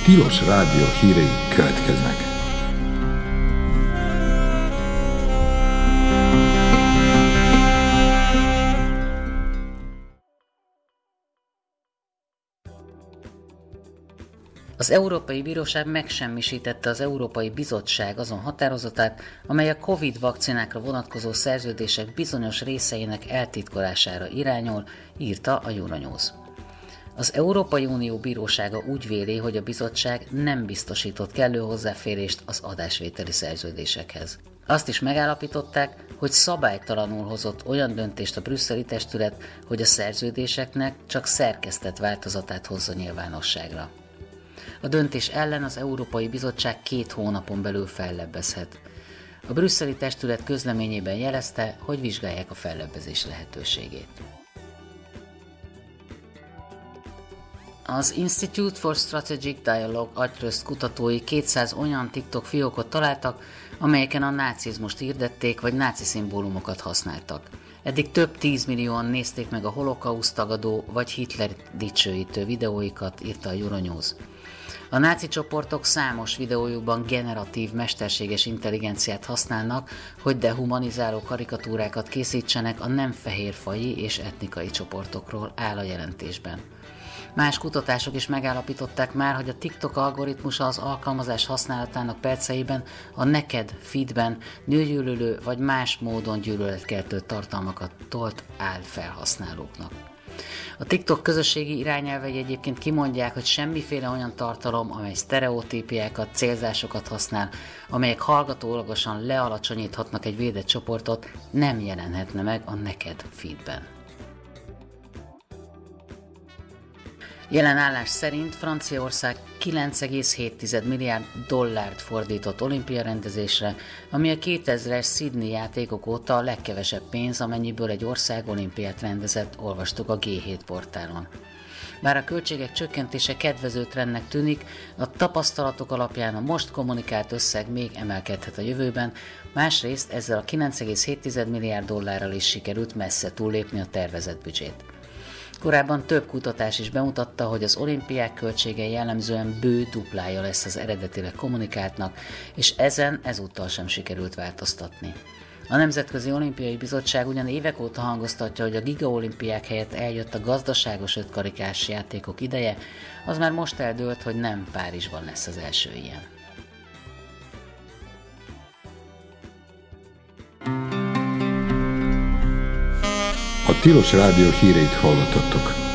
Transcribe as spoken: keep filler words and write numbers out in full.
Tilos Rádió hírei következnek. Az Európai Bíróság megsemmisítette az Európai Bizottság azon határozatát, amely a Covid vakcinákra vonatkozó szerződések bizonyos részeinek eltitkolására irányul, írta a Euronews. Az Európai Unió Bírósága úgy véli, hogy a bizottság nem biztosított kellő hozzáférést az adásvételi szerződésekhez. Azt is megállapították, hogy szabálytalanul hozott olyan döntést a brüsszeli testület, hogy a szerződéseknek csak szerkesztett változatát hozza nyilvánosságra. A döntés ellen az Európai Bizottság két hónapon belül fellebbezhet. A brüsszeli testület közleményében jelezte, hogy vizsgálják a fellebbezés lehetőségét. Az Institute for Strategic Dialogue agytröszt kutatói kétszáz olyan TikTok fiókot találtak, amelyeken a nácizmust hirdették vagy náci szimbólumokat használtak. Eddig több tízmillióan nézték meg a holokauszt tagadó vagy Hitler dicsőítő videóikat, írta a Euronews. A náci csoportok számos videójukban generatív mesterséges intelligenciát használnak, hogy dehumanizáló karikatúrákat készítsenek a nem fehérfaji és etnikai csoportokról, áll a jelentésben. Más kutatások is megállapították már, hogy a TikTok algoritmusa az alkalmazás használatának perceiben a neked feedben nőgyűlölő vagy más módon gyűlöletkeltő tartalmakat tolt áll felhasználóknak. A TikTok közösségi irányelvei egyébként kimondják, hogy semmiféle olyan tartalom, amely sztereotípiákat, célzásokat használ, amelyek hallgatólagosan lealacsonyíthatnak egy védett csoportot, nem jelenhetne meg a neked feedben. Jelen állás szerint Franciaország kilenc egész hét milliárd dollárt fordított olimpia rendezésre, ami a kétezres Sydney játékok óta a legkevesebb pénz, amennyiből egy ország olimpiát rendezett, olvastuk a gé hét portálon. Bár a költségek csökkentése kedvező trendnek tűnik, a tapasztalatok alapján a most kommunikált összeg még emelkedhet a jövőben, másrészt ezzel a kilenc egész hét milliárd dollárral is sikerült messze túllépni a tervezett büdzsét. Korábban több kutatás is bemutatta, hogy az olimpiák költsége jellemzően bő duplája lesz az eredetileg kommunikáltnak, és ezen ezúttal sem sikerült változtatni. A Nemzetközi Olimpiai Bizottság ugyan évek óta hangoztatja, hogy a gigaolimpiák helyett eljött a gazdaságos ötkarikás játékok ideje, az már most eldőlt, hogy nem Párizsban lesz az első ilyen. A Tilos Rádió híreit hallottattok.